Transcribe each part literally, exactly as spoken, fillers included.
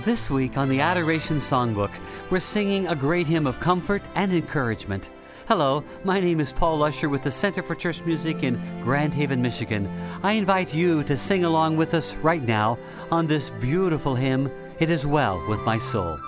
This week on the Adoration Songbook, we're singing a great hymn of comfort and encouragement. Hello, my name is Paul Lusher with the Center for Church Music in Grand Haven, Michigan. I invite you to sing along with us right now on this beautiful hymn, It Is Well With My Soul.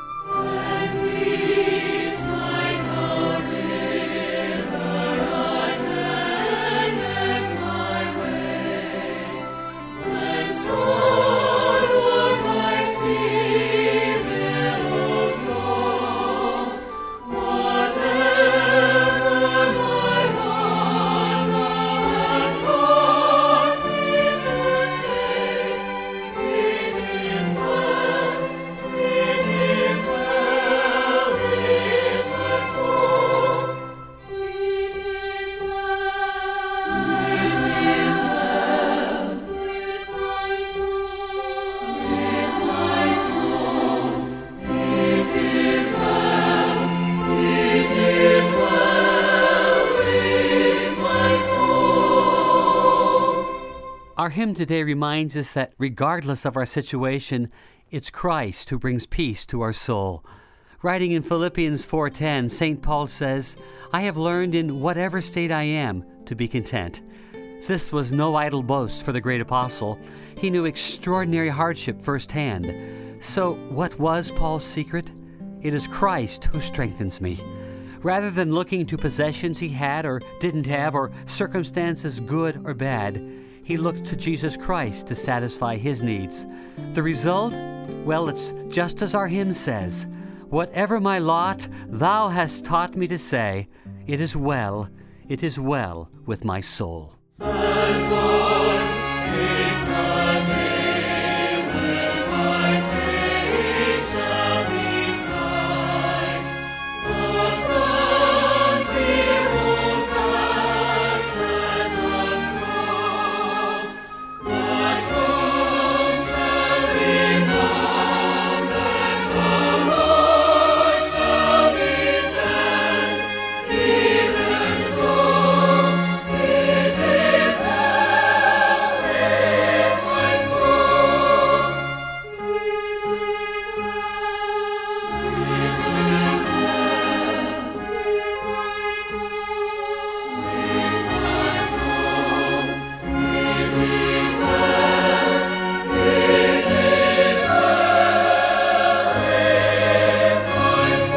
Our hymn today reminds us that regardless of our situation, it's Christ who brings peace to our soul. Writing in Philippians four ten, Saint Paul says, "I have learned in whatever state I am to be content." This was no idle boast for the great apostle. He knew extraordinary hardship firsthand. So what was Paul's secret? It is Christ who strengthens me. Rather than looking to possessions he had or didn't have, or circumstances good or bad, he looked to Jesus Christ to satisfy his needs. The result? Well, it's just as our hymn says, "Whatever my lot, thou hast taught me to say, it is well, it is well with my soul." And Lord, it's the day when my face shall be sight. The clouds be rolled back as a scroll. The throne shall resound, and the Lord shall descend. Even so, it is well with my soul. It is well, it is well with my soul. With my soul, it is well, it is well with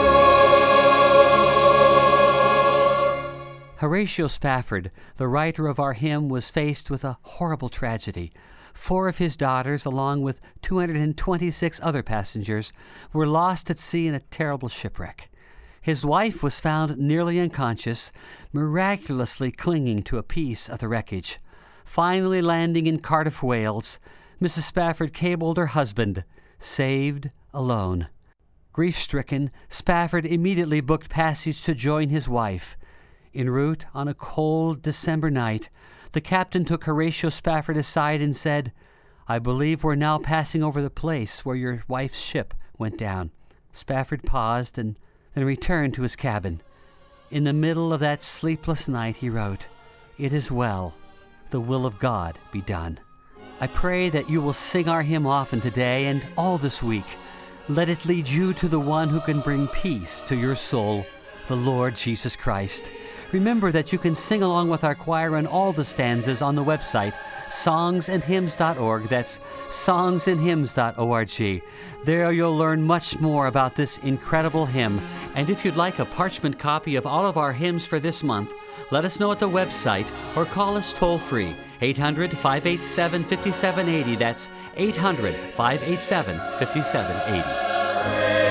my soul. Horatio Spafford, the writer of our hymn, was faced with a horrible tragedy. Four of his daughters, along with two hundred twenty-six other passengers, were lost at sea in a terrible shipwreck. His wife was found nearly unconscious, miraculously clinging to a piece of the wreckage. Finally landing in Cardiff, Wales, Missus Spafford cabled her husband, "Saved alone." Grief-stricken, Spafford immediately booked passage to join his wife. En route, on a cold December night, the captain took Horatio Spafford aside and said, "I believe we're now passing over the place where your wife's ship went down." Spafford paused and then returned to his cabin. In the middle of that sleepless night, he wrote, "It is well, the will of God be done." I pray that you will sing our hymn often today and all this week. Let it lead you to the one who can bring peace to your soul, the Lord Jesus Christ. Remember that you can sing along with our choir on all the stanzas on the website, songs and hymns dot org. That's songs and hymns dot org. There you'll learn much more about this incredible hymn. And if you'd like a parchment copy of all of our hymns for this month, let us know at the website or call us toll-free, eight hundred, five eight seven, five seven eight zero. That's eight hundred, five eight seven, five seven eight zero.